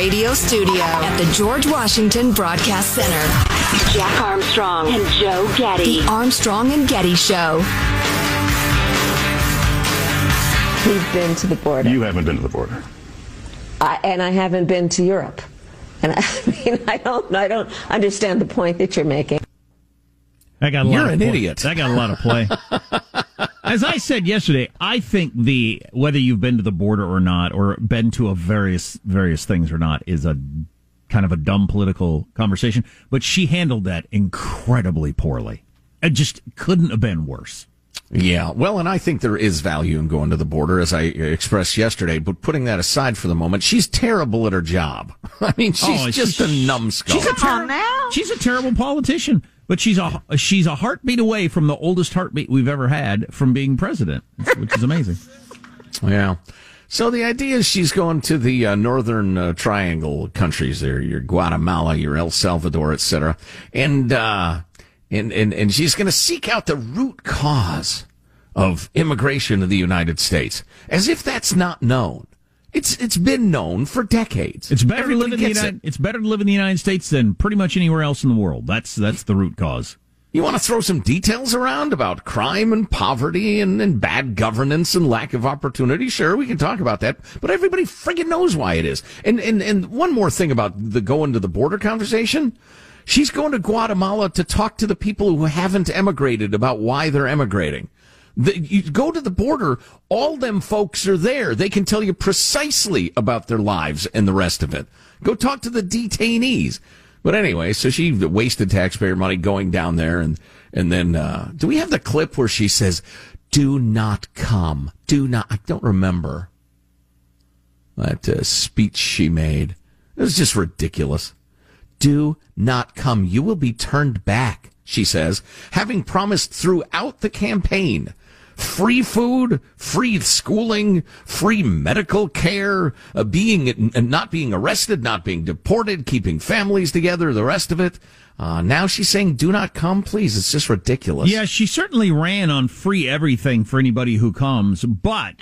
radio studio at the George Washington Broadcast Center. Jack Armstrong and Joe Getty. The Armstrong and Getty Show. We've been to the border. You haven't been to the border. And I haven't been to Europe. And I don't understand the point that you're making. You're an idiot. That got a lot of play. As I said yesterday, I think whether you've been to the border or not, or been to a various things or not, is a kind of a dumb political conversation. But she handled that incredibly poorly. It just couldn't have been worse. Yeah, well, and I think there is value in going to the border, as I expressed yesterday, but putting that aside for the moment, she's terrible at her job. I mean, she's just a numbskull. She's a terrible politician, but she's a heartbeat away from the oldest heartbeat we've ever had from being president, which is amazing. Yeah. So the idea is she's going to the northern triangle countries there, your Guatemala, your El Salvador, etc., And she's going to seek out the root cause of immigration to the United States, as if that's not known. It's been known for decades. It's better to live in the United States than pretty much anywhere else in the world. That's the root cause. You want to throw some details around about crime and poverty and bad governance and lack of opportunity? Sure, we can talk about that, but everybody friggin' knows why it is. And one more thing about the going to the border conversation. She's going to Guatemala to talk to the people who haven't emigrated about why they're emigrating. You go to the border, all them folks are there. They can tell you precisely about their lives and the rest of it. Go talk to the detainees. But anyway, so she wasted taxpayer money going down there, and then do we have the clip where she says, "Do not come, do not"? I don't remember that speech she made. It was just ridiculous. Do not come. You will be turned back, she says, having promised throughout the campaign free food, free schooling, free medical care, not being arrested, not being deported, keeping families together, the rest of it. Now she's saying, do not come, please. It's just ridiculous. Yeah, she certainly ran on free everything for anybody who comes. But,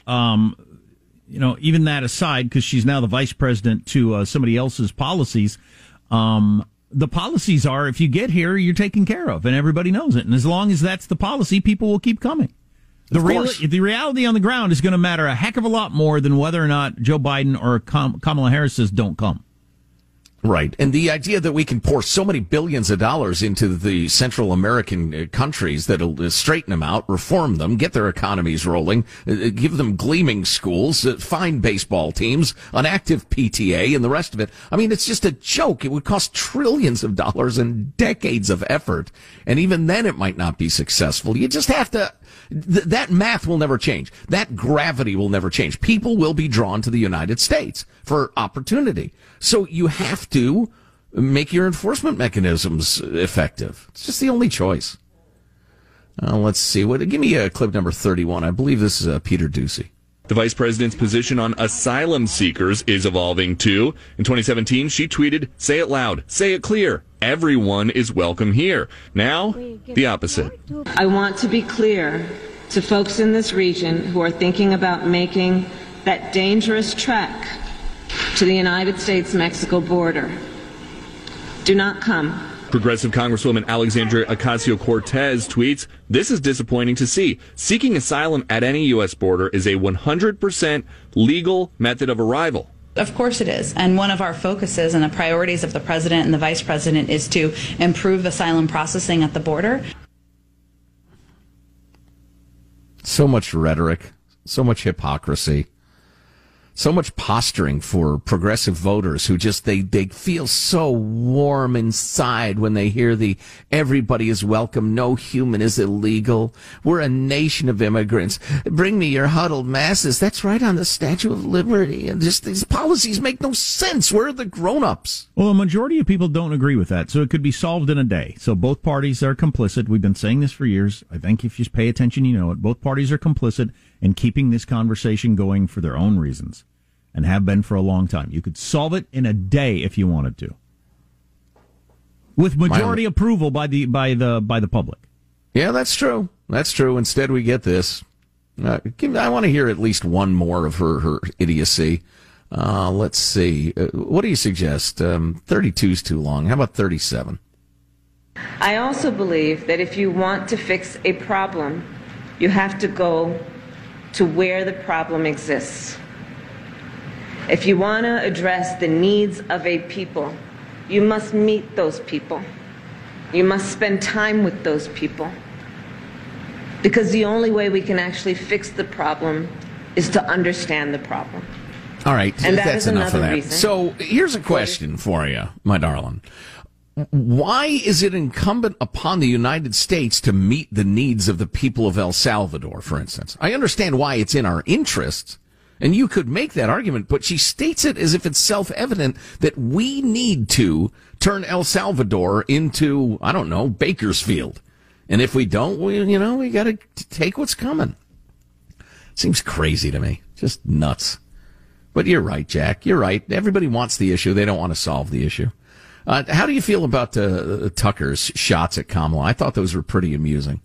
even that aside, because she's now the vice president to somebody else's policies, the policies are, if you get here, you're taken care of, and everybody knows it. And as long as that's the policy, people will keep coming. The reality on the ground is going to matter a heck of a lot more than whether or not Joe Biden or Kamala Harris says don't come. Right. And the idea that we can pour so many billions of dollars into the Central American countries that'll straighten them out, reform them, get their economies rolling, give them gleaming schools, fine baseball teams, an active PTA, and the rest of it. I mean, it's just a joke. It would cost trillions of dollars and decades of effort. And even then it might not be successful. You just have to... that math will never change. That gravity will never change. People will be drawn to the United States for opportunity. So you have to make your enforcement mechanisms effective. It's just the only choice. Let's see. Give me clip number 31. I believe this is Peter Doocy. The vice president's position on asylum seekers is evolving too. In 2017, she tweeted, "Say it loud, say it clear. Everyone is welcome here." Now, the opposite. I want to be clear to folks in this region who are thinking about making that dangerous trek to the United States-Mexico border. Do not come. Progressive Congresswoman Alexandria Ocasio-Cortez tweets, "This is disappointing to see. Seeking asylum at any U.S. border is a 100% legal method of arrival." Of course it is. And one of our focuses and the priorities of the president and the vice president is to improve asylum processing at the border. So much rhetoric, so much hypocrisy. So much posturing for progressive voters who just, they feel so warm inside when they hear the everybody is welcome, no human is illegal, we're a nation of immigrants, bring me your huddled masses. That's right on the Statue of Liberty. And just these policies make no sense. Where are the grown-ups? Well, a majority of people don't agree with that, so it could be solved in a day. So both parties are complicit. We've been saying this for years. I think if you pay attention, you know it. Both parties are complicit in keeping this conversation going for their own reasons, and have been for a long time. You could solve it in a day if you wanted to, with majority approval by the public. Yeah, that's true. That's true. Instead, we get this. I want to hear at least one more of her idiocy. Let's see. What do you suggest? 32 is too long. How about 37? I also believe that if you want to fix a problem, you have to go to where the problem exists. If you want to address the needs of a people, you must meet those people. You must spend time with those people. Because the only way we can actually fix the problem is to understand the problem. All right, and that's enough of that. Reason. So here's a question for you, my darling. Why is it incumbent upon the United States to meet the needs of the people of El Salvador, for instance? I understand why it's in our interests, and you could make that argument, but she states it as if it's self-evident that we need to turn El Salvador into, I don't know, Bakersfield. And if we don't, we got to take what's coming. Seems crazy to me. Just nuts. But you're right, Jack. You're right. Everybody wants the issue. They don't want to solve the issue. How do you feel about Tucker's shots at Kamala? I thought those were pretty amusing.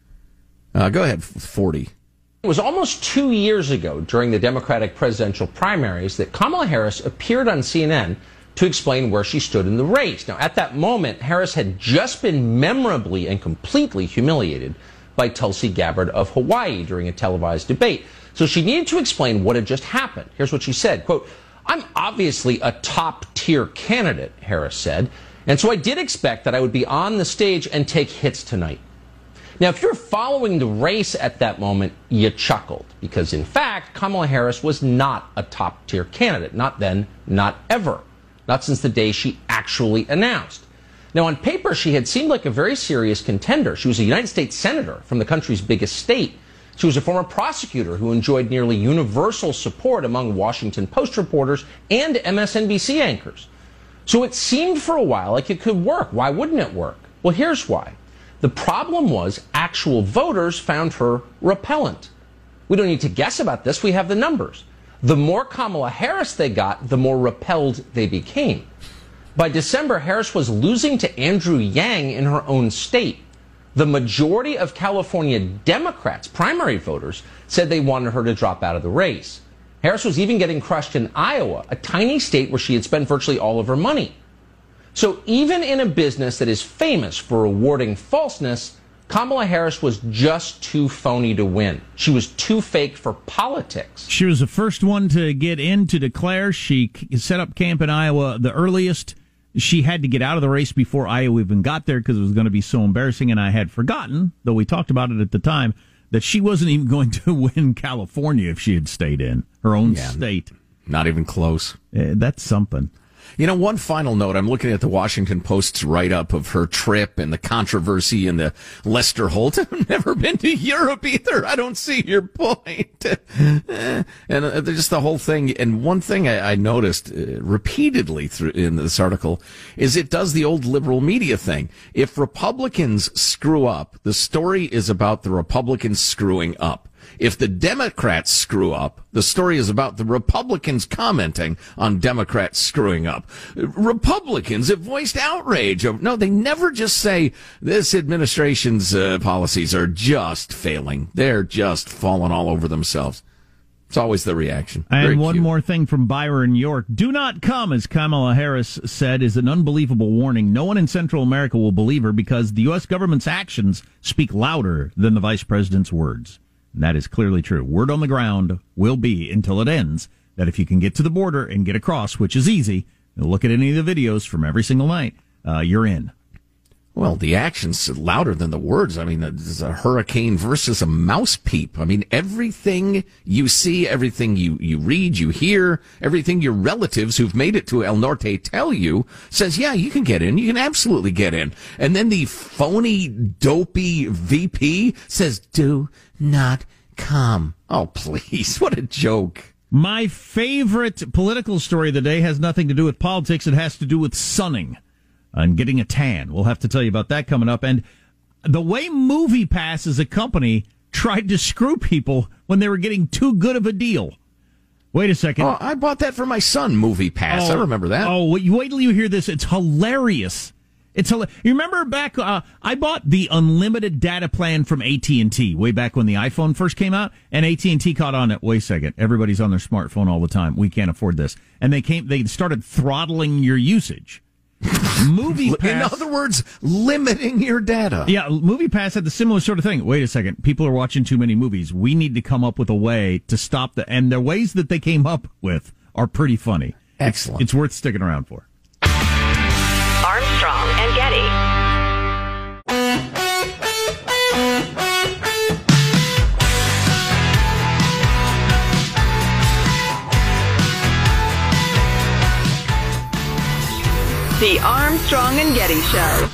Go ahead, 40. It was almost 2 years ago during the Democratic presidential primaries that Kamala Harris appeared on CNN to explain where she stood in the race. Now, at that moment, Harris had just been memorably and completely humiliated by Tulsi Gabbard of Hawaii during a televised debate. So she needed to explain what had just happened. Here's what she said, quote, "I'm obviously a top-tier candidate," Harris said, "and so I did expect that I would be on the stage and take hits tonight." Now, if you're following the race at that moment, you chuckled, because in fact, Kamala Harris was not a top-tier candidate. Not then, not ever. Not since the day she actually announced. Now, on paper, she had seemed like a very serious contender. She was a United States senator from the country's biggest state. She was a former prosecutor who enjoyed nearly universal support among Washington Post reporters and MSNBC anchors. So it seemed for a while like it could work. Why wouldn't it work? Well, here's why. The problem was actual voters found her repellent. We don't need to guess about this. We have the numbers. The more Kamala Harris they got, the more repelled they became. By December, Harris was losing to Andrew Yang in her own state. The majority of California Democrats, primary voters, said they wanted her to drop out of the race. Harris was even getting crushed in Iowa, a tiny state where she had spent virtually all of her money. So even in a business that is famous for rewarding falseness, Kamala Harris was just too phony to win. She was too fake for politics. She was the first one to get in to declare. She set up camp in Iowa the earliest. She had to get out of the race before Iowa even got there because it was going to be so embarrassing. And I had forgotten, though we talked about it at the time, that she wasn't even going to win California if she had stayed in her own state. Not even close. That's something. One final note. I'm looking at the Washington Post's write-up of her trip and the controversy in the Lester Holt. I've never been to Europe either. I don't see your point. And just the whole thing. And one thing I noticed repeatedly in this article is it does the old liberal media thing. If Republicans screw up, the story is about the Republicans screwing up. If the Democrats screw up, the story is about the Republicans commenting on Democrats screwing up. Republicans have voiced outrage. No, they never just say this administration's policies are just failing. They're just falling all over themselves. It's always the reaction. And one more thing from Byron York. Do not come, as Kamala Harris said, is an unbelievable warning. No one in Central America will believe her because the U.S. government's actions speak louder than the vice president's words. And that is clearly true. Word on the ground will be, until it ends, that if you can get to the border and get across, which is easy, look at any of the videos from every single night, you're in. Well, the action's louder than the words. I mean, it's a hurricane versus a mouse peep. I mean, everything you see, everything you read, you hear, everything your relatives who've made it to El Norte tell you says, yeah, you can get in. You can absolutely get in. And then the phony, dopey VP says, do not come. Oh, please. What a joke. My favorite political story of the day has nothing to do with politics. It has to do with sunning and getting a tan. We'll have to tell you about that coming up. And the way MoviePass as a company tried to screw people when they were getting too good of a deal. Wait a second. Oh, I bought that for my son, MoviePass. I remember that. Oh, wait till you hear this. It's hilarious. It's you remember back? I bought the unlimited data plan from AT&T way back when the iPhone first came out, and AT&T caught on it. Wait a second, everybody's on their smartphone all the time. We can't afford this, and they started throttling your usage. MoviePass, in other words, limiting your data. Yeah, MoviePass had the similar sort of thing. Wait a second, people are watching too many movies. We need to come up with a way to stop that. And the ways that they came up with are pretty funny. Excellent. It's worth sticking around for. Armstrong and Getty. The Armstrong and Getty Show.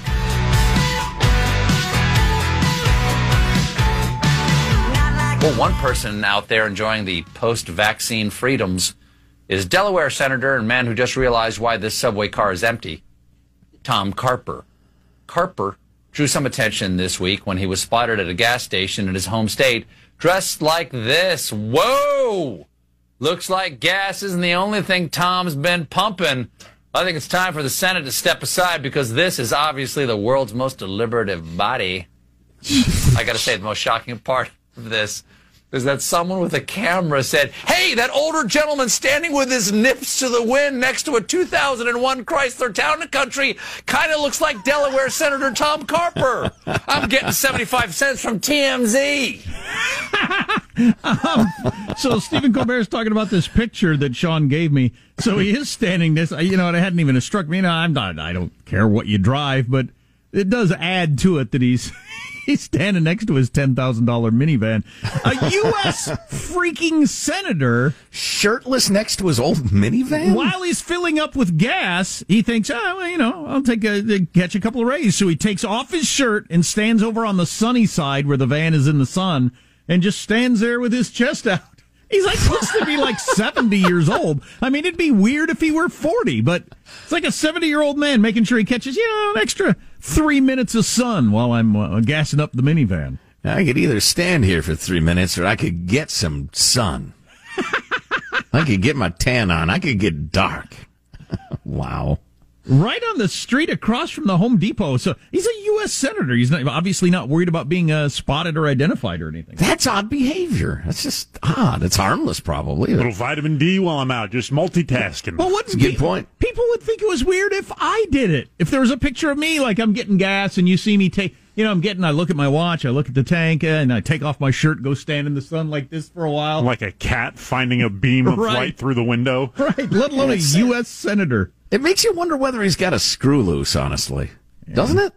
Well, one person out there enjoying the post-vaccine freedoms is Delaware Senator and man who just realized why this subway car is empty, Tom Carper. Carper drew some attention this week when he was spotted at a gas station in his home state dressed like this. Whoa! Looks like gas isn't the only thing Tom's been pumping. I think it's time for the Senate to step aside because this is obviously the world's most deliberative body. I got to say, the most shocking part of this is that someone with a camera said, "Hey, that older gentleman standing with his nips to the wind next to a 2001 Chrysler Town and Country kind of looks like Delaware Senator Tom Carper. I'm getting 75 cents from TMZ." So Stephen Colbert's talking about this picture that Sean gave me. So he is standing this, and it hadn't even struck me. I don't care what you drive, but it does add to it that he's standing next to his $10,000 minivan. A U.S. freaking senator. Shirtless next to his old minivan? While he's filling up with gas, he thinks, I'll catch a couple of rays. So he takes off his shirt and stands over on the sunny side where the van is in the sun and just stands there with his chest out. He's supposed to be 70 years old. I mean, it'd be weird if he were 40, but it's like a 70-year-old man making sure he catches, an extra 3 minutes of sun while I'm gassing up the minivan. I could either stand here for 3 minutes or I could get some sun. I could get my tan on. I could get dark. Wow. Right on the street across from the Home Depot. So he's a U.S. senator. He's obviously not worried about being spotted or identified or anything. That's odd behavior. That's just odd. It's harmless, probably. A little vitamin D while I'm out, just multitasking. Well, That's a good point. People would think it was weird if I did it. If there was a picture of me, I'm getting gas, and you see me take, I look at my watch, I look at the tank, and I take off my shirt, go stand in the sun like this for a while. Like a cat finding a beam of light through the window. Right, let alone a U.S. senator. It makes you wonder whether he's got a screw loose, honestly. Yeah. Doesn't it?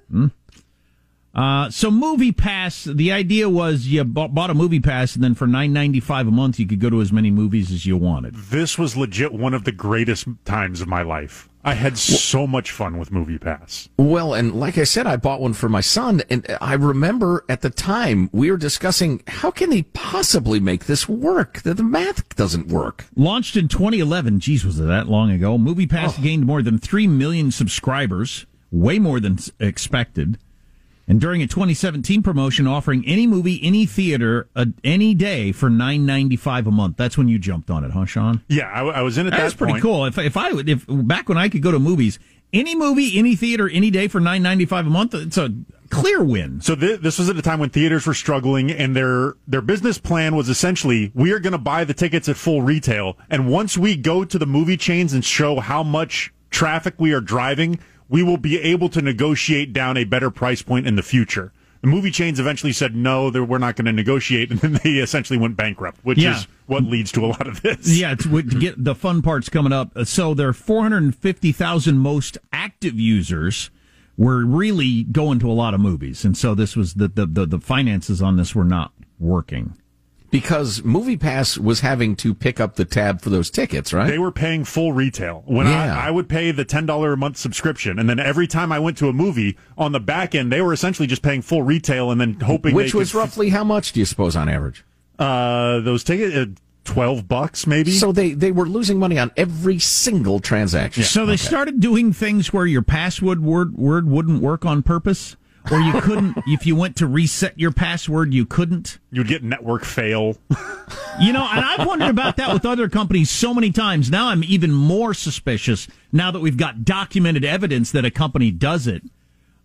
So MoviePass, the idea was you bought a MoviePass, and then for $9.95 a month, you could go to as many movies as you wanted. This was legit one of the greatest times of my life. I had so much fun with MoviePass. Well, and like I said, I bought one for my son, and I remember at the time we were discussing, how can they possibly make this work? The math doesn't work. Launched in 2011. Geez, was it that long ago? MoviePass gained more than 3 million subscribers, way more than expected. And during a 2017 promotion offering any movie, any theater, any day for $9.95 a month. That's when you jumped on it, huh, Sean? Yeah, I was in at that point. That's pretty cool. If back when I could go to movies, any movie, any theater, any day for $9.95 a month, it's a clear win. So this was at a time when theaters were struggling, and their business plan was essentially, we are going to buy the tickets at full retail, and once we go to the movie chains and show how much traffic we are driving, we will be able to negotiate down a better price point in the future. The movie chains eventually said, no, we're not going to negotiate, and then they essentially went bankrupt, which is what leads to a lot of this. Yeah, to get the fun parts coming up. So their 450,000 most active users were really going to a lot of movies, and so this was the finances on this were not working. Because MoviePass was having to pick up the tab for those tickets, right? They were paying full retail. When I would pay the $10 a month subscription, and then every time I went to a movie, on the back end, they were essentially just paying full retail and then hoping Which was roughly how much, do you suppose, on average? Those tickets, $12 maybe. So they were losing money on every single transaction. Yeah. So they started doing things where your password word wouldn't work on purpose. Or you couldn't, if you went to reset your password, you couldn't. You'd get network fail. And I've wondered about that with other companies so many times. Now I'm even more suspicious now that we've got documented evidence that a company does it.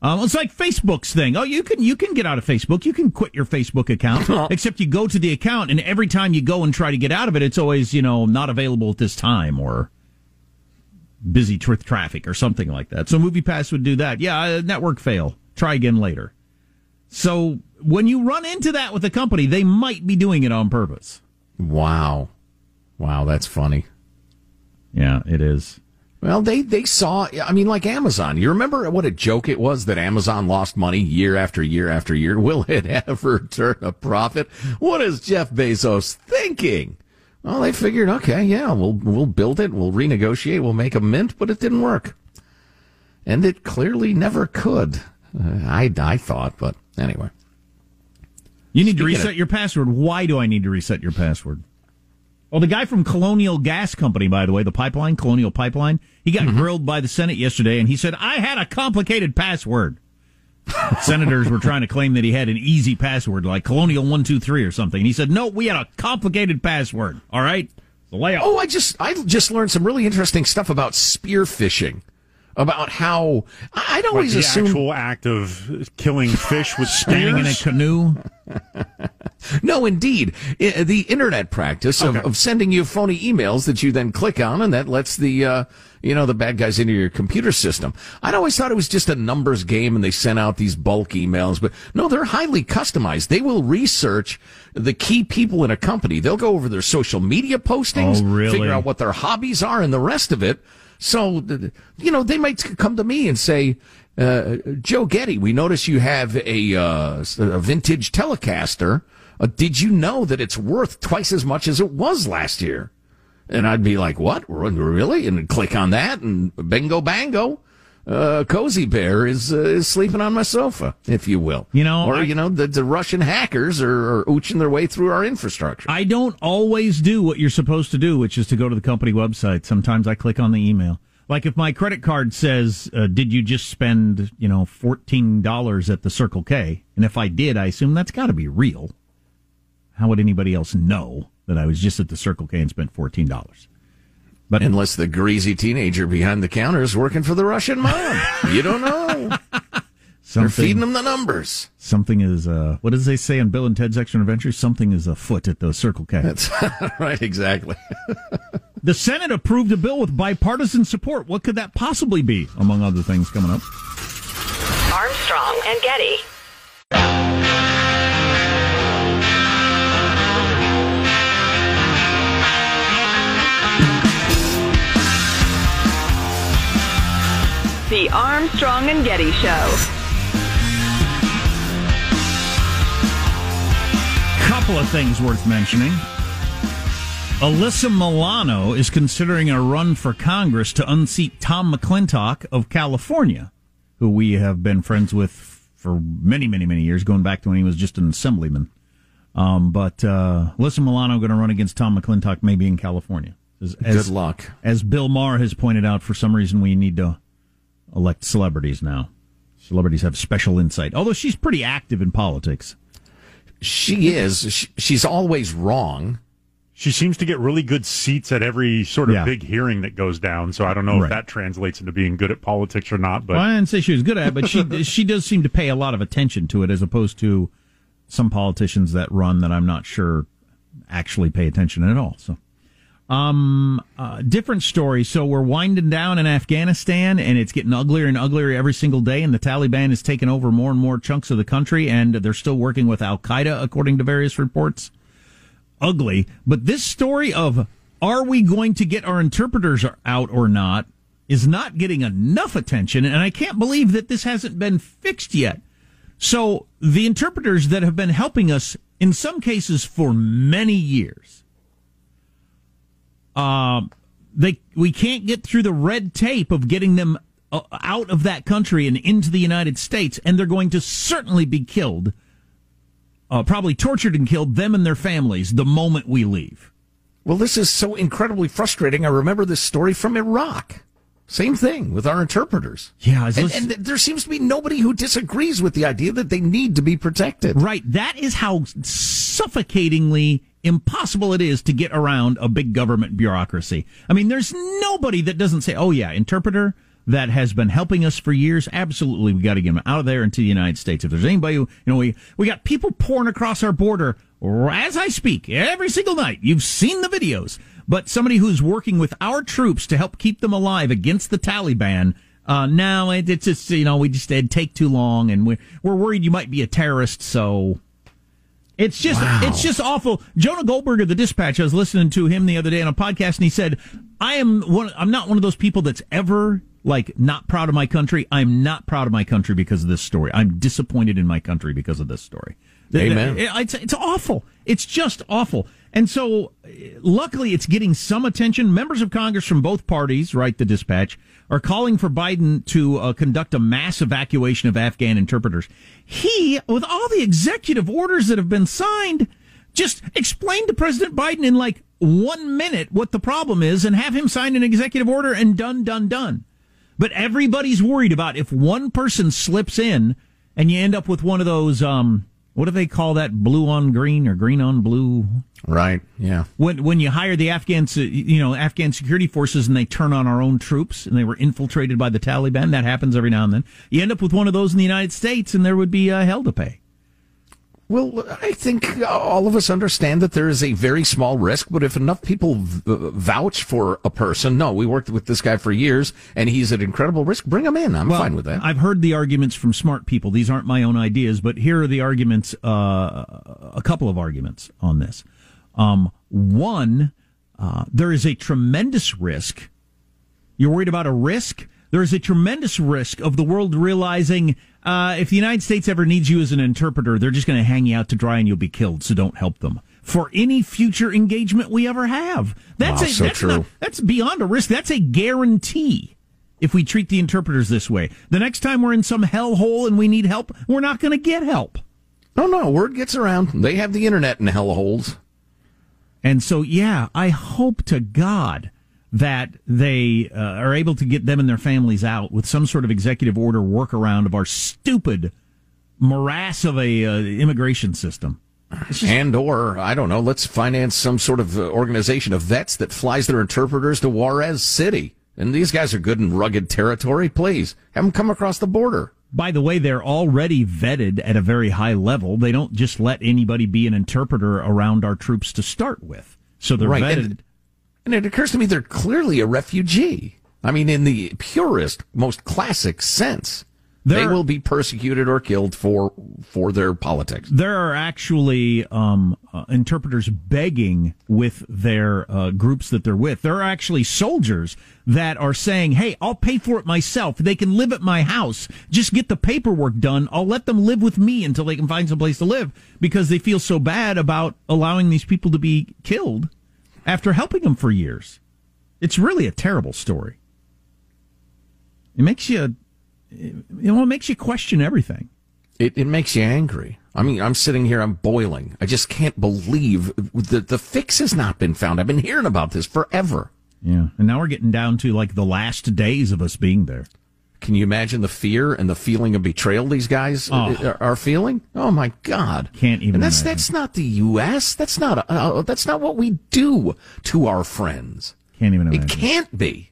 It's like Facebook's thing. Oh, you can get out of Facebook. You can quit your Facebook account, except you go to the account, and every time you go and try to get out of it, it's always, not available at this time or busy with traffic or something like that. So MoviePass would do that. Yeah, network fail. Try again later. So when you run into that with a company, they might be doing it on purpose. Wow, that's funny. Yeah, it is. Well, they saw, like Amazon. You remember what a joke it was that Amazon lost money year after year after year? Will it ever turn a profit? What is Jeff Bezos thinking? Well, they figured, okay, yeah, we'll build it, we'll renegotiate, we'll make a mint, but it didn't work. And it clearly never could. I thought, but anyway. You need to reset your password. Why do I need to reset your password? Well, the guy from Colonial Gas Company, by the way, the pipeline, Colonial Pipeline, he got grilled by the Senate yesterday, and he said, I had a complicated password. Senators were trying to claim that he had an easy password, like Colonial 123 or something. And he said, no, we had a complicated password. All right? The layout. Oh, I just learned some really interesting stuff about spearfishing. About how I'd always assume the actual act of killing fish with standing in a canoe. No, indeed, the internet practice of sending you phony emails that you then click on, and that lets the the bad guys into your computer system. I'd always thought it was just a numbers game, and they sent out these bulk emails, but no, they're highly customized. They will research the key people in a company. They'll go over their social media postings, figure out what their hobbies are, and the rest of it. So, they might come to me and say, Joe Getty, we notice you have a vintage Telecaster. Did you know that it's worth twice as much as it was last year? And I'd be like, what? Really? And click on that, and bingo bango. Cozy Bear is sleeping on my sofa, if you will. The Russian hackers are ooching their way through our infrastructure. I don't always do what you're supposed to do, which is to go to the company website. Sometimes I click on the email. Like if my credit card says, did you just spend, $14 at the Circle K? And if I did, I assume that's got to be real. How would anybody else know that I was just at the Circle K and spent $14? But unless the greasy teenager behind the counter is working for the Russian mom. You don't know. They're feeding them the numbers. Something is, what does they say in Bill and Ted's Excellent Adventures? Something is afoot at the Circle K. That's right, exactly. The Senate approved a bill with bipartisan support. What could that possibly be, among other things coming up? Armstrong and Getty. The Armstrong and Getty Show. Couple of things worth mentioning. Alyssa Milano is considering a run for Congress to unseat Tom McClintock of California, who we have been friends with for many, many, many years, going back to when he was just an assemblyman. But Alyssa Milano going to run against Tom McClintock, maybe in California. Good luck. As Bill Maher has pointed out, for some reason we need to elect celebrities now. Celebrities have special insight, although she's pretty active in politics. She is. She's always wrong. She seems to get really good seats at every sort of big hearing that goes down, so I don't know if that translates into being good at politics or not. But well, I didn't say she was good at it, but she does seem to pay a lot of attention to it, as opposed to some politicians that run that I'm not sure actually pay attention at all. So, different story. So we're winding down in Afghanistan, and it's getting uglier and uglier every single day, and the Taliban is taking over more and more chunks of the country, and they're still working with Al-Qaeda, according to various reports. Ugly. But this story of, are we going to get our interpreters out or not, is not getting enough attention, and I can't believe that this hasn't been fixed yet. So the interpreters that have been helping us, in some cases for many years, we can't get through the red tape of getting them out of that country and into the United States, and they're going to certainly be killed, probably tortured and killed, them and their families, the moment we leave. Well, this is so incredibly frustrating. I remember this story from Iraq. Same thing with our interpreters. Yeah, and there seems to be nobody who disagrees with the idea that they need to be protected. Right. That is how suffocatingly impossible it is to get around a big government bureaucracy. I mean, there's nobody that doesn't say, oh, yeah, interpreter, that has been helping us for years, absolutely, we got to get them out of there into the United States. If there's anybody who, we got people pouring across our border as I speak every single night. You've seen the videos, but somebody who's working with our troops to help keep them alive against the Taliban. No, it's just, it'd take too long, and we're worried you might be a terrorist, so it's just awful. Jonah Goldberg of the Dispatch, I was listening to him the other day on a podcast, and he said, I'm not one of those people that's ever not proud of my country. I'm not proud of my country because of this story. I'm disappointed in my country because of this story. Amen. It's awful. It's just awful. And so, luckily, it's getting some attention. Members of Congress from both parties, write the Dispatch, are calling for Biden to conduct a mass evacuation of Afghan interpreters. He, with all the executive orders that have been signed, just explained to President Biden in 1 minute what the problem is and have him sign an executive order and done. But everybody's worried about if one person slips in and you end up with one of those, what do they call that? Blue on green or green on blue? Right. Yeah. When you hire the Afghan security forces and they turn on our own troops and they were infiltrated by the Taliban, that happens every now and then. You end up with one of those in the United States and there would be hell to pay. Well, I think all of us understand that there is a very small risk, but if enough people vouch for a person, we worked with this guy for years, and he's at incredible risk, bring him in. I'm fine with that. I've heard the arguments from smart people. These aren't my own ideas, but here are the arguments, a couple of arguments on this. One, there is a tremendous risk. You're worried about a risk? There is a tremendous risk of the world realizing if the United States ever needs you as an interpreter, they're just going to hang you out to dry and you'll be killed, so don't help them. For any future engagement we ever have. That's true. That's beyond a risk. That's a guarantee if we treat the interpreters this way. The next time we're in some hellhole and we need help, we're not going to get help. No, word gets around. They have the internet in hellholes. And so, I hope to God that they are able to get them and their families out with some sort of executive order workaround of our stupid morass of a immigration system. Or, I don't know, let's finance some sort of organization of vets that flies their interpreters to Juarez City. And these guys are good in rugged territory. Please, have them come across the border. By the way, they're already vetted at a very high level. They don't just let anybody be an interpreter around our troops to start with. So they're vetted. And it occurs to me they're clearly a refugee. I mean, in the purest, most classic sense. They will be persecuted or killed for their politics. There are actually interpreters begging with their groups that they're with. There are actually soldiers that are saying, hey, I'll pay for it myself. They can live at my house. Just get the paperwork done. I'll let them live with me until they can find some place to live because they feel so bad about allowing these people to be killed after helping them for years. It's really a terrible story. It makes you... it makes you question everything. It makes you angry. I mean, I'm sitting here, I'm boiling. I just can't believe the fix has not been found. I've been hearing about this forever. Yeah, and now we're getting down to the last days of us being there. Can you imagine the fear and the feeling of betrayal these guys are feeling? Oh my God! Can't even. And imagine. That's not the U.S. That's not what we do to our friends. Can't even imagine. It can't be.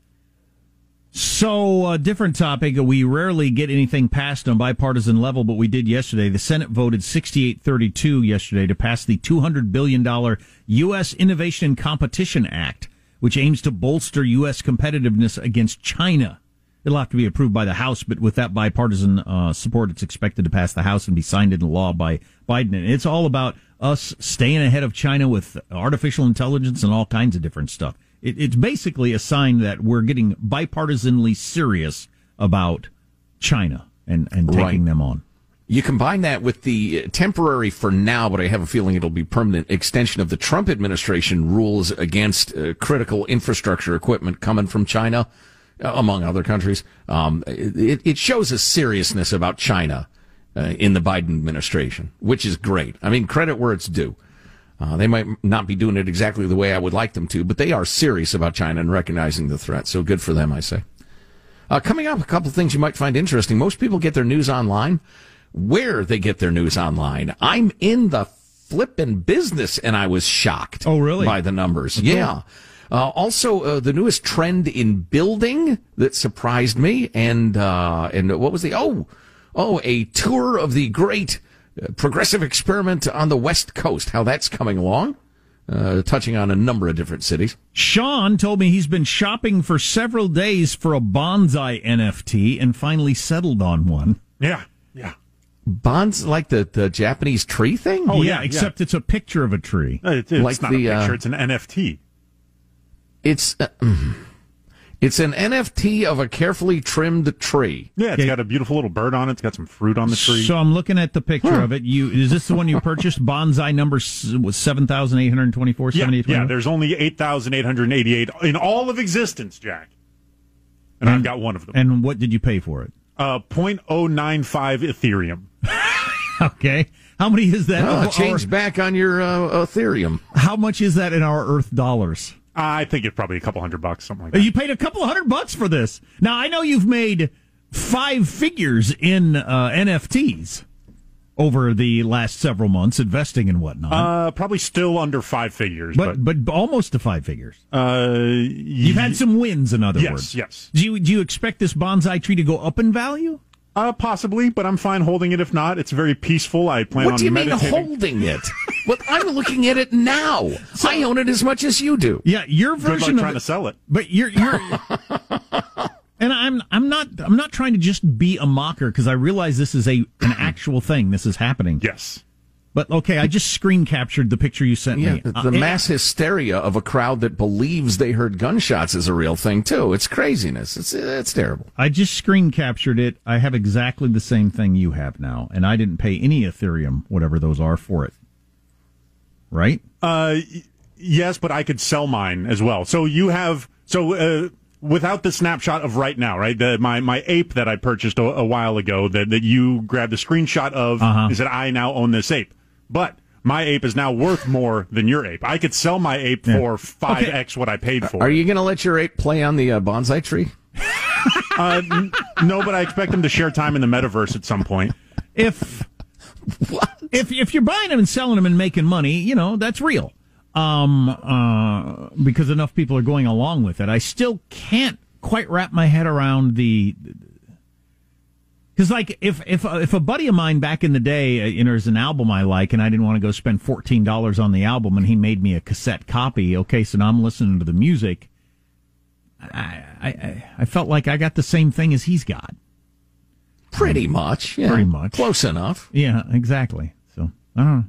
So, different topic. We rarely get anything passed on bipartisan level, but we did yesterday. The Senate voted 68-32 yesterday to pass the $200 billion U.S. Innovation and Competition Act, which aims to bolster U.S. competitiveness against China. It'll have to be approved by the House, but with that bipartisan support, it's expected to pass the House and be signed into law by Biden. And it's all about us staying ahead of China with artificial intelligence and all kinds of different stuff. It's basically a sign that we're getting bipartisanly serious about China and taking them on. You combine that with the temporary for now, but I have a feeling it'll be permanent extension of the Trump administration rules against critical infrastructure equipment coming from China, among other countries. It shows a seriousness about China in the Biden administration, which is great. I mean, credit where it's due. They might not be doing it exactly the way I would like them to, but they are serious about China and recognizing the threat. So good for them, I say. Coming up, a couple of things you might find interesting. Most people get their news online. Where they get their news online. I'm in the flippin' business, and I was shocked. Oh, really? By the numbers. Yeah. Also, the newest trend in building that surprised me, and what was a tour of the great progressive experiment on the West Coast, how that's coming along, touching on a number of different cities. Sean told me he's been shopping for several days for a bonsai NFT and finally settled on one. Yeah. Bonds like the Japanese tree thing? Oh, yeah, except it's a picture of a tree. It's like not a picture, it's an NFT. It's an NFT of a carefully trimmed tree. Yeah, it's got a beautiful little bird on it. It's got some fruit on the tree. So I'm looking at the picture of it. Is this the one you purchased? Bonsai number 7,824? Yeah, there's only 8,888 in all of existence, Jack. And I've got one of them. And what did you pay for it? 0.095 Ethereum. Okay. How many is that? Change back on your Ethereum. How much is that in our Earth dollars? I think it's probably a couple $100, something like that. You paid a couple $100 for this. Now, I know you've made 5 figures in NFTs over the last several months, investing and whatnot. Probably still under 5 figures. But almost to 5 figures. You've had some wins, in other words. Yes. Do you expect this bonsai tree to go up in value? Possibly, but I'm fine holding it if not. It's very peaceful. I plan on meditating. What do you mean holding it? Well, I'm looking at it now. I own it as much as you do. Yeah, your version Good luck of trying to sell it. But you're and I'm not trying to just be a mocker because I realize this is an actual thing. This is happening. Yes. But okay, I just screen captured the picture you sent me. The mass hysteria of a crowd that believes they heard gunshots is a real thing too. It's craziness. It's terrible. I just screen captured it. I have exactly the same thing you have now, and I didn't pay any Ethereum, whatever those are, for it. Right? Yes, but I could sell mine as well. So you have without the snapshot of right now, right? My ape that I purchased a while ago that you grabbed a screenshot of is that I now own this ape. But my ape is now worth more than your ape. I could sell my ape for 5x what I paid for. Are you going to let your ape play on the bonsai tree? No, but I expect him to share time in the metaverse at some point. If you're buying them and selling them and making money, that's real. Because enough people are going along with it. I still can't quite wrap my head around because like if a buddy of mine back in the day, there's an album I like and I didn't want to go spend $14 on the album and he made me a cassette copy. Okay, so now I'm listening to the music. I felt like I got the same thing as he's got. Pretty much. Yeah. Pretty much. Close enough. Yeah, exactly. So I don't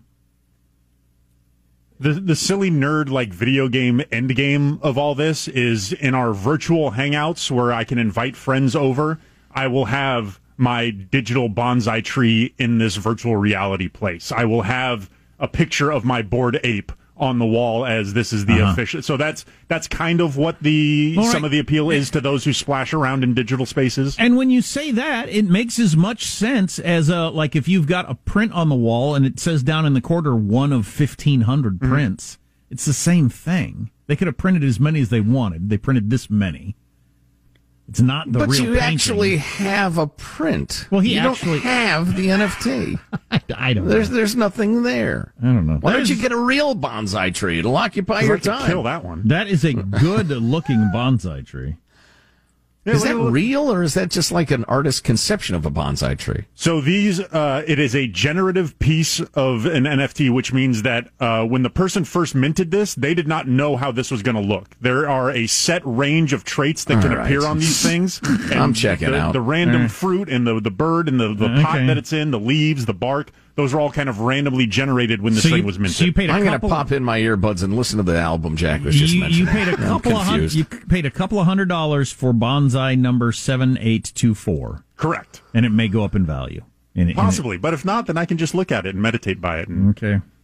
know. The silly nerd video game end game of all this is in our virtual hangouts where I can invite friends over. I will have my digital bonsai tree in this virtual reality place. I will have a picture of my bored ape on the wall as this is the official. So that's kind of what some of the appeal is to those who splash around in digital spaces. And when you say that, it makes as much sense as if you've got a print on the wall and it says down in the corner 1 of 1,500 prints. It's the same thing. They could have printed as many as they wanted. They printed this many. It's not the real painting. But you actually have a print. Well, you don't have the NFT. I don't know. There's nothing there. I don't know. Why don't you get a real bonsai tree? It'll occupy your time. Kill that one. That is a good-looking bonsai tree. Is that real, or is that just like an artist's conception of a bonsai tree? So these, it is a generative piece of an NFT, which means that when the person first minted this, they did not know how this was going to look. There are a set range of traits that can appear on these things. And I'm checking out. The random fruit and the bird and the pot that it's in, the leaves, the bark, those are all kind of randomly generated when this thing was minted. So I'm going to pop in my earbuds and listen to the album Jack was just mentioning. You paid a couple of $100 for bonsai number 7824. Correct. And it may go up in value. Possibly, but if not, then I can just look at it and meditate by it. And,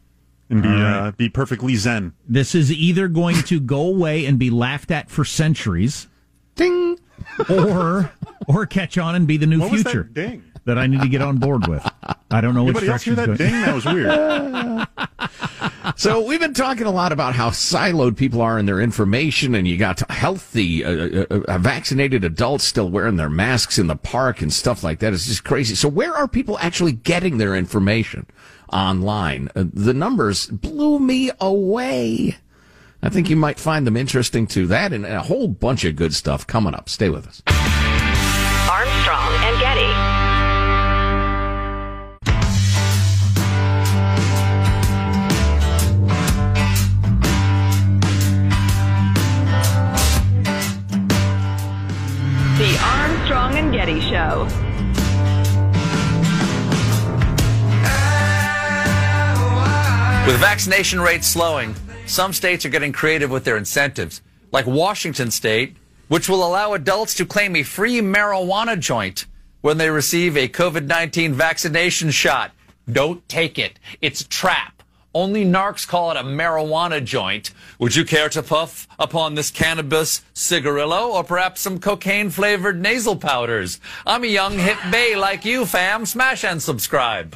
and be perfectly zen. This is either going to go away and be laughed at for centuries. Ding! Or catch on and be the new what future. Was that ding? That I need to get on board with. I don't know what Anybody else hear that ding? That was weird. So we've been talking a lot about how siloed people are in their information, and you got healthy, vaccinated adults still wearing their masks in the park and stuff like that. It's just crazy. So where are people actually getting their information online? The numbers blew me away. I think you might find them interesting too. That and a whole bunch of good stuff coming up. Stay with us. Armstrong and Getty. The Armstrong and Getty Show. With vaccination rates slowing, some states are getting creative with their incentives, like Washington State, which will allow adults to claim a free marijuana joint when they receive a COVID-19 vaccination shot. Don't take it. It's a trap. Only narcs call it a marijuana joint. Would you care to puff upon this cannabis cigarillo or perhaps some cocaine-flavored nasal powders? I'm a young hip bae like you, fam. Smash and subscribe.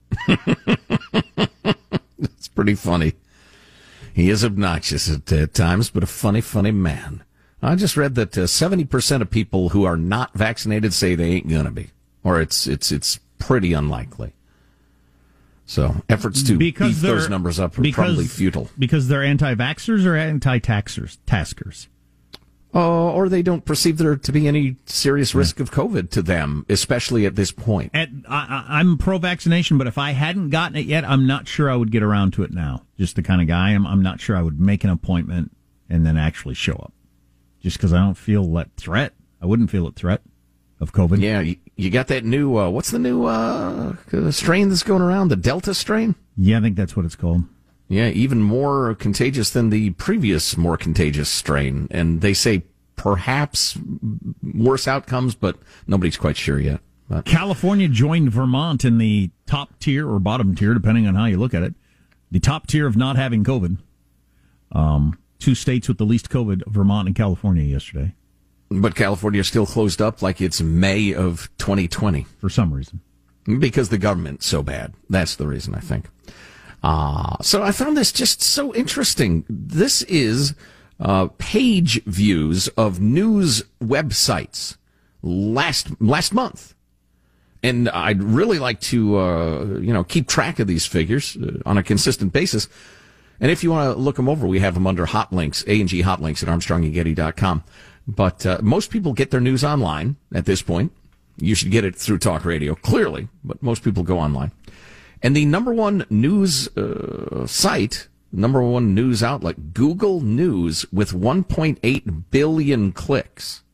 It's pretty funny. He is obnoxious at times, but a funny, funny man. I just read that 70% of people who are not vaccinated say they ain't gonna be, or it's pretty unlikely. So efforts to beat those numbers up are probably futile. Because they're anti-vaxxers or anti-taskers? Or they don't perceive there to be any serious risk of COVID to them, especially at this point. I'm pro-vaccination, but if I hadn't gotten it yet, I'm not sure I would get around to it now. Just the kind of guy I'm not sure I would make an appointment and then actually show up. Just because I don't feel that threat. I wouldn't feel a threat of COVID. Yeah, you got that new, what's the new strain that's going around? The Delta strain? Yeah, I think that's what it's called. Yeah, even more contagious than the previous more contagious strain. And they say perhaps worse outcomes, but nobody's quite sure yet. But California joined Vermont in the top tier or bottom tier, depending on how you look at it. The top tier of not having COVID. Two states with the least COVID, Vermont and California yesterday. But California is still closed up like it's May of 2020. For some reason. Because the government's so bad. That's the reason, I think. So I found this just so interesting. This is page views of news websites last month. And I'd really like to, keep track of these figures on a consistent basis. And if you want to look them over, we have them under hot links, A&G hot links at ArmstrongandGetty.com. But most people get their news online at this point. You should get it through talk radio, clearly, but most people go online. And the number one news site, number one news outlet, Google News, with 1.8 billion clicks.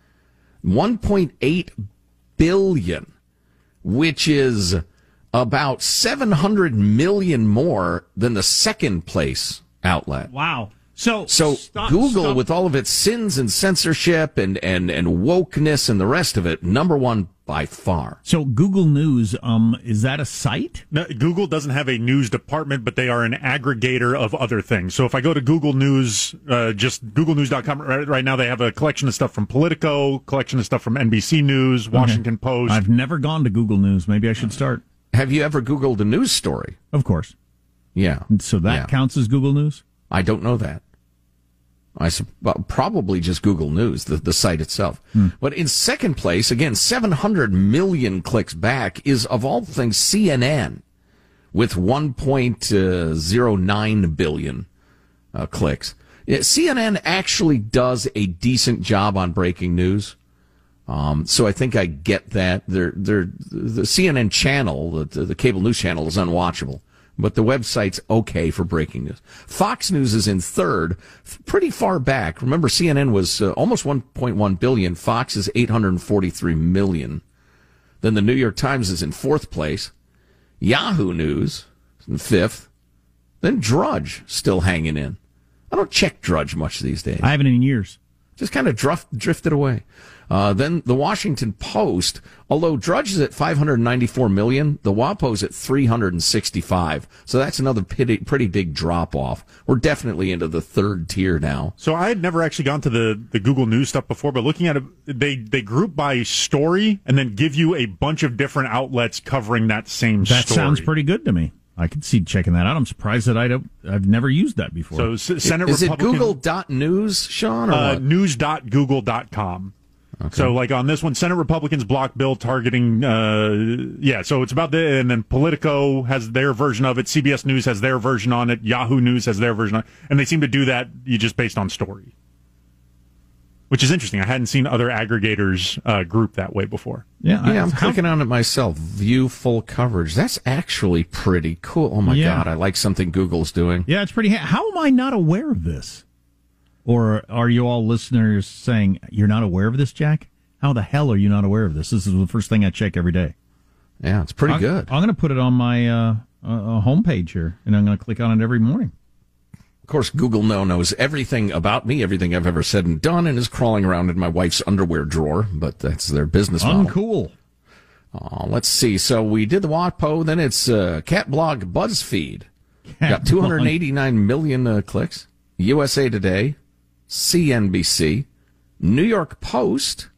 1.8 billion, which is about 700 million more than the second place outlet. Wow. So Google, with all of its sins and censorship and wokeness and the rest of it, number one by far. So Google News, is that a site? No, Google doesn't have a news department, but they are an aggregator of other things. So if I go to Google News, just googlenews.com, right now they have a collection of stuff from Politico, collection of stuff from NBC News, Washington Post. I've never gone to Google News. Maybe I should start. Have you ever Googled a news story? Of course. Yeah. So that counts as Google News? I don't know that. Probably just Google News, the site itself. But in second place, again, 700 million clicks back, is, of all things, CNN, with 1.09 billion clicks. CNN actually does a decent job on breaking news. So I think I get that. The CNN channel, the cable news channel, is unwatchable. But the website's okay for breaking news. Fox News is in third, pretty far back. Remember, CNN was almost 1.1 billion. Fox is 843 million. Then the New York Times is in fourth place. Yahoo News is in fifth. Then Drudge still hanging in. I don't check Drudge much these days. I haven't in years. Just kind of drifted away. Then the Washington Post, although Drudge is at 594 million, the WAPO's at 365. So that's another pretty big drop off. We're definitely into the third tier now. So I had never actually gone to the Google News stuff before, but looking at it, they group by story and then give you a bunch of different outlets covering that same story. That sounds pretty good to me. I could see checking that out. I'm surprised that I've never used that before. So Senate is Republican, it Google.news, Sean, or what? News.google.com. Okay. So, like on this one, Senate Republicans block bill targeting, so it's about and then Politico has their version of it, CBS News has their version on it, Yahoo News has their version on it, and they seem to do that just based on story. Which is interesting. I hadn't seen other aggregators group that way before. Yeah, I'm clicking on it myself. View full coverage. That's actually pretty cool. Oh, my God. I like something Google's doing. Yeah, it's pretty. How am I not aware of this? Or are you all listeners saying, you're not aware of this, Jack? How the hell are you not aware of this? This is the first thing I check every day. Yeah, it's pretty good. I'm going to put it on my homepage here, and I'm going to click on it every morning. Of course, Google knows everything about me, everything I've ever said and done, and is crawling around in my wife's underwear drawer, but that's their business model. Uncool. Let's see. So we did the WAPO, then it's Cat Blog BuzzFeed. Got 289 million clicks. USA Today, CNBC, New York Post,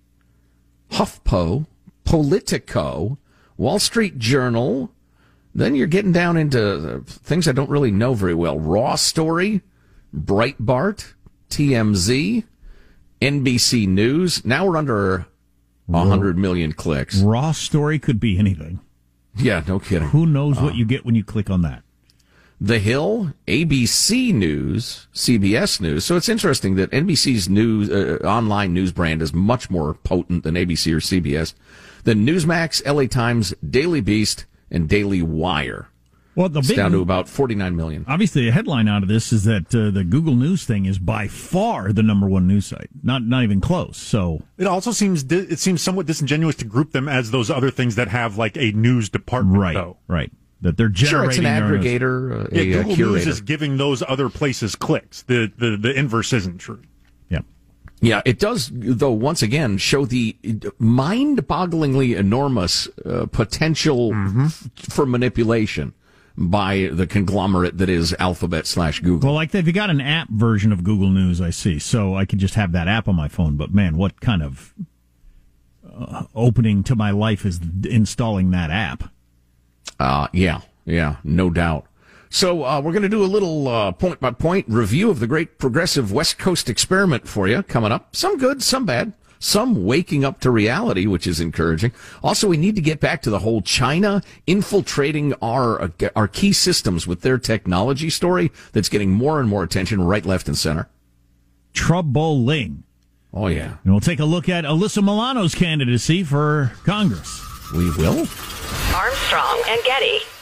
HuffPo, Politico, Wall Street Journal. Then you're getting down into things I don't really know very well. Raw Story, Breitbart, TMZ, NBC News. Now we're under 100 million clicks. Raw Story could be anything. Yeah, no kidding. Who knows what you get when you click on that? The Hill, ABC News, CBS News. So it's interesting that NBC's news online news brand is much more potent than ABC or CBS. Then Newsmax, LA Times, Daily Beast, and Daily Wire. Well, it's down to about 49 million. Obviously, the headline out of this is that the Google News thing is by far the number one news site. Not even close. So it also seems somewhat disingenuous to group them as those other things that have like a news department. Right, though. Right. That they're generating. Sure, it's an aggregator, Google curator. News is giving those other places clicks. The inverse isn't true. Yeah. Yeah, it does, though, once again, show the mind-bogglingly enormous potential for manipulation by the conglomerate that is Alphabet/Google. Well, like they've got an app version of Google News, I see, so I could just have that app on my phone. But, man, what kind of opening to my life is installing that app? Yeah, no doubt. So we're going to do a little point-by-point review of the great progressive West Coast experiment for you coming up. Some good, some bad, some waking up to reality, which is encouraging. Also, we need to get back to the whole China infiltrating our key systems with their technology story that's getting more and more attention right, left, and center. Troubling. Oh, yeah. And we'll take a look at Alyssa Milano's candidacy for Congress. We will. Armstrong and Getty.